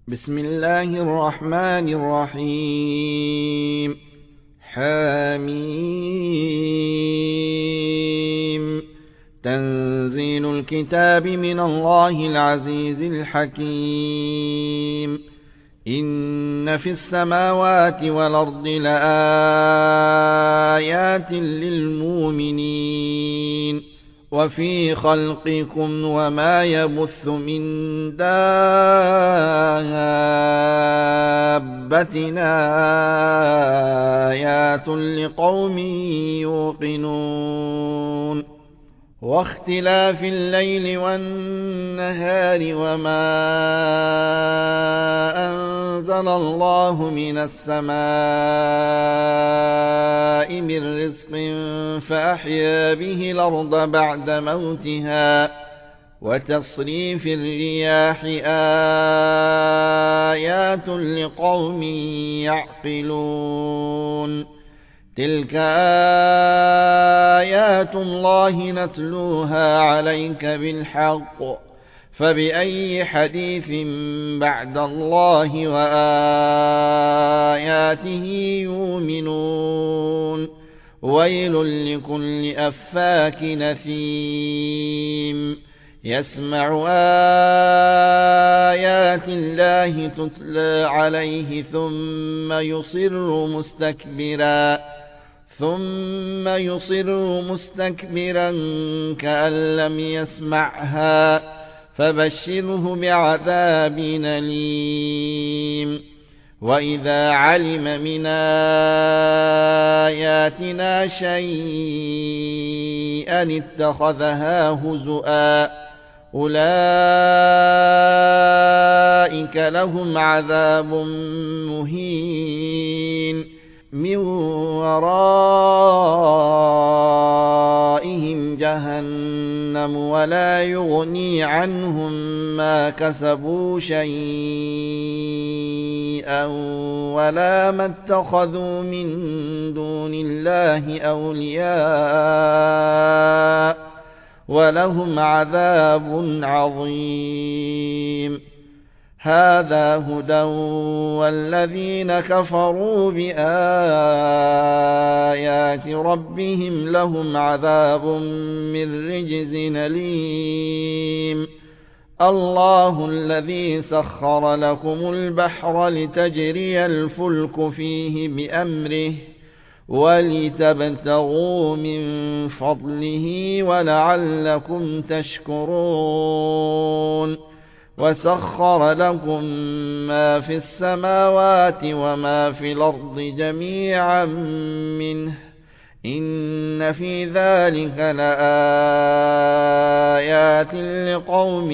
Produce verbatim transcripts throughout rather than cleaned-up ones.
بسم الله الرحمن الرحيم. حميم. تنزيل الكتاب من الله العزيز الحكيم. إن في السماوات والأرض لآيات للمؤمنين وفي خلقكم وما يبث من دابة آيات لقوم يوقنون. واختلاف الليل والنهار وما أنزل الله من السماء من رزق فأحيا به الأرض بعد موتها وتصريف الرياح آيات لقوم يعقلون. تلك آيات الله نتلوها عليك بالحق فبأي حديث بعد الله وآياته يؤمنون. ويل لكل أفاك نثيم يسمع آيات الله تتلى عليه ثم يصر مستكبرا ثم يصر مستكبرا كأن لم يسمعها فبشره بعذاب أليم. وإذا علم من آياتنا شيئا اتخذها هزؤا أولئك لهم عذاب مهين من ورائهم جهنم ولا يغني عنهم ما كسبوا شيئا ولا ما اتخذوا من دون الله أولياء ولهم عذاب عظيم. هذا هدى والذين كفروا بآيات ربهم لهم عذاب من رجز أليم. الله الذي سخر لكم البحر لتجري الفلك فيه بأمره ولتبتغوا من فضله ولعلكم تشكرون. وسخر لكم ما في السماوات وما في الأرض جميعا منه إن في ذلك لآيات لقوم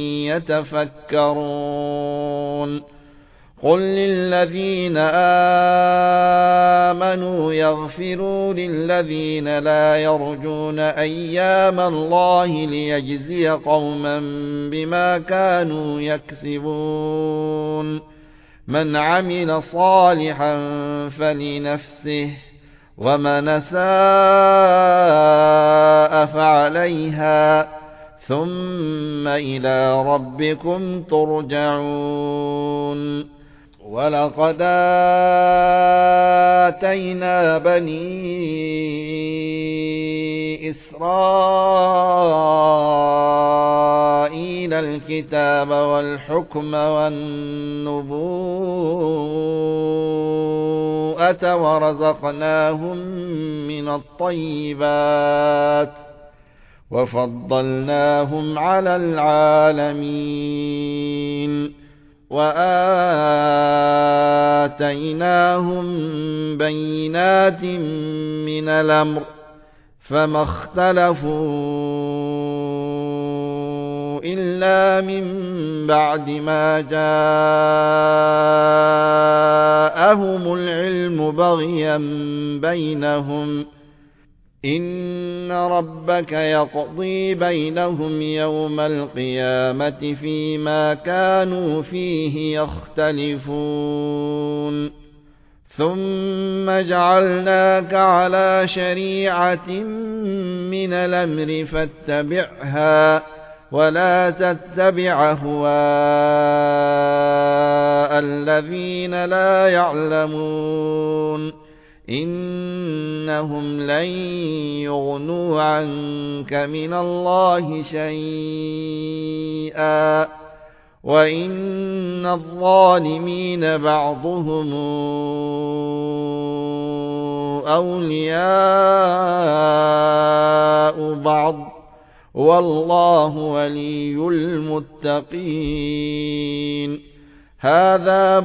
يتفكرون. قل للذين آمنوا يغفروا للذين لا يرجون أيام الله ليجزي قوما بما كانوا يكسبون. من عمل صالحا فلنفسه ومن أساء فعليها ثم إلى ربكم ترجعون. ولقد آتينا بني إسرائيل الكتاب والحكم والنبوءة ورزقناهم من الطيبات وفضلناهم على العالمين. وآتيناهم بينات من الأمر فما اختلفوا إلا من بعد ما جاءهم العلم بغيا بينهم إن ربك يقضي بينهم يوم القيامة فيما كانوا فيه يختلفون. ثم جعلناك على شريعة من الأمر فاتبعها ولا تتبع أهواء الذين لا يعلمون إنهم لن يغنوا عنك من الله شيئا وإن الظالمين بعضهم أولياء بعض والله ولي المتقين هذا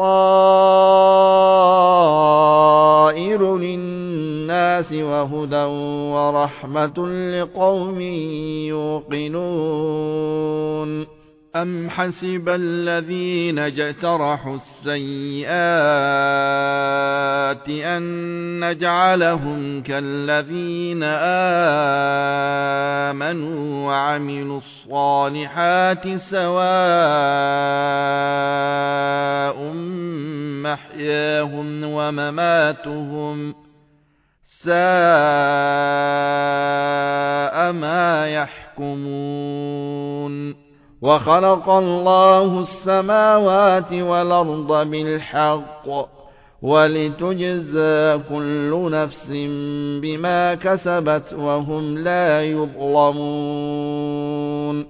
بصائر للناس وهدى ورحمة لقوم يوقنون أم حسب الذين اجترحوا السيئات أن نجعلهم كالذين آمنوا وعملوا الصالحات سواء محياهم ومماتهم ساء ما يحكمون وخلق الله السماوات والأرض بالحق ولتجزى كل نفس بما كسبت وهم لا يظلمون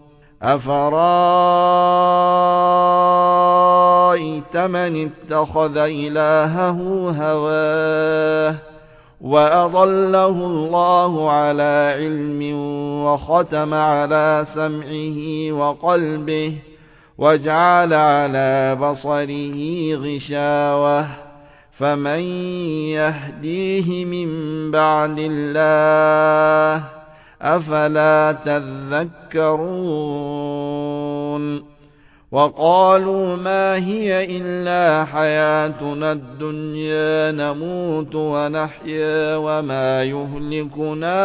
أفرأيت من اتخذ إلهه هواه وأضله الله على علم وختم على سمعه وقلبه وجعل على بصره غشاوة فمن يهديه من بعد الله أفلا تذكرون وقالوا ما هي إلا حياتنا الدنيا نموت ونحيا وما يهلكنا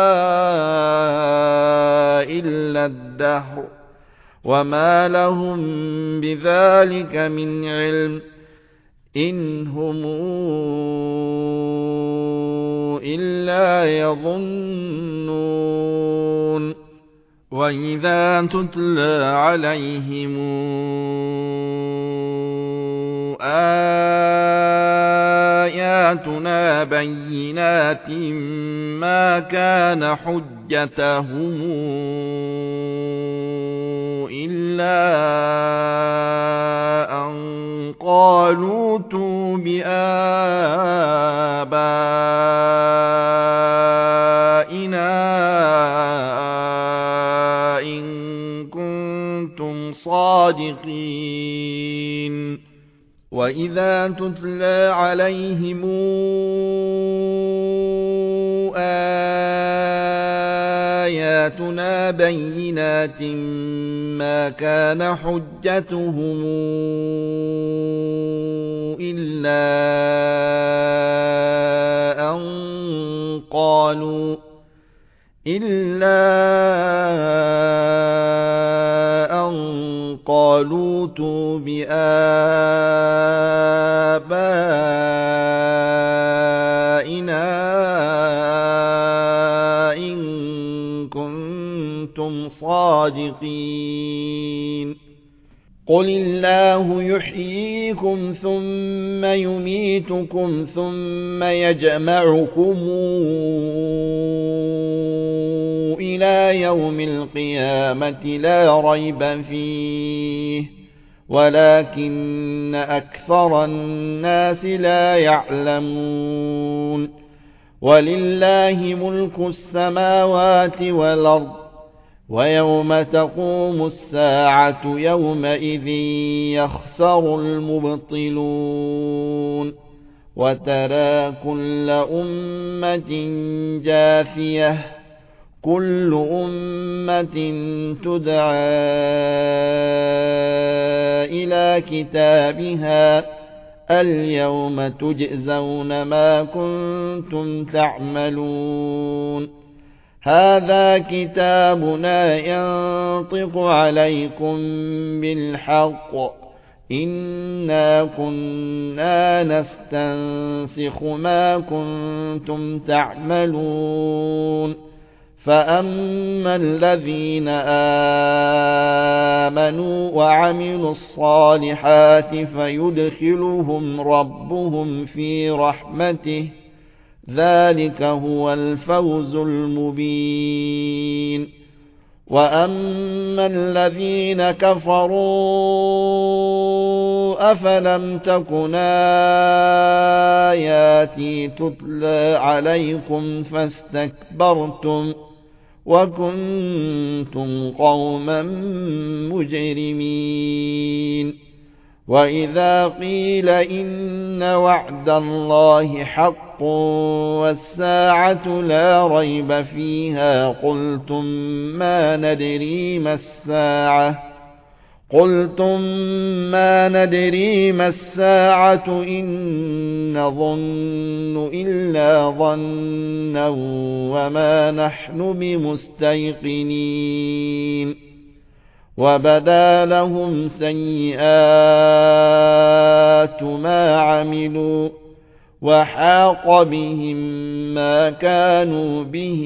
إلا الدهر وما لهم بذلك من علم إن هم إلا يظنون وإذا تتلى عليهم آياتنا بينات ما كان حجتهم إلا أن قالوا ائتوا بآبائنا صادقين وإذا تتلى عليهم آياتنا بينات ما كان حجتهم إلا أن قالوا إلا أن قالوا ائتوا بآبائنا إن كنتم صادقين قل الله يحييكم ثم يميتكم ثم يجمعكم إلى يوم القيامة لا ريب فيه ولكن أكثر الناس لا يعلمون ولله ملك السماوات والأرض ويوم تقوم الساعة يومئذ يخسر المبطلون وترى كل أمة جاثية كل أمة تدعى إلى كتابها اليوم تجزون ما كنتم تعملون هذا كتابنا ينطق عليكم بالحق إنا كنا نستنسخ ما كنتم تعملون فأما الذين آمنوا وعملوا الصالحات فيدخلهم ربهم في رحمته ذلك هو الفوز المبين. وأما الذين كفروا أفلم تكن آياتي تتلى عليكم فاستكبرتم وكنتم قوما مجرمين. وإذا قيل إن وعد الله حق والساعة لا ريب فيها قلتم ما ندري ما الساعة قلتم ما ندري ما الساعة إن نظن إلا ظنا وما نحن بمستيقنين. وبدا لهم سيئات ما عملوا وحاق بهم ما كانوا به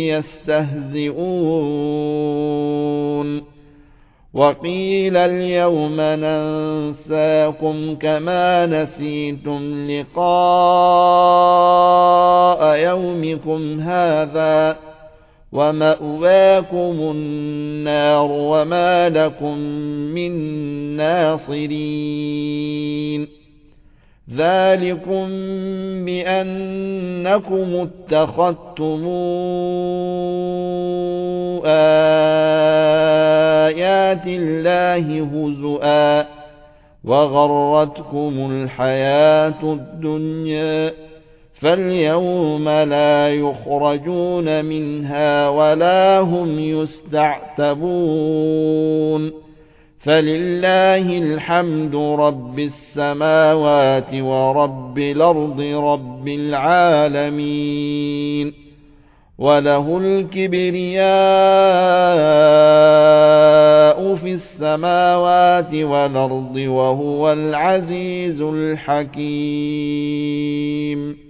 يستهزئون. وقيل اليوم ننساكم كما نسيتم لقاء يومكم هذا ومأواكم النار وما لكم من ناصرين. ذلكم بأنكم اتخذتم آيات الله هزؤا وغرتكم الحياة الدنيا فاليوم لا يخرجون منها ولا هم يستعتبون. فلله الحمد رب السماوات ورب الأرض رب العالمين. وله الكبرياء في السماوات والأرض وهو العزيز الحكيم.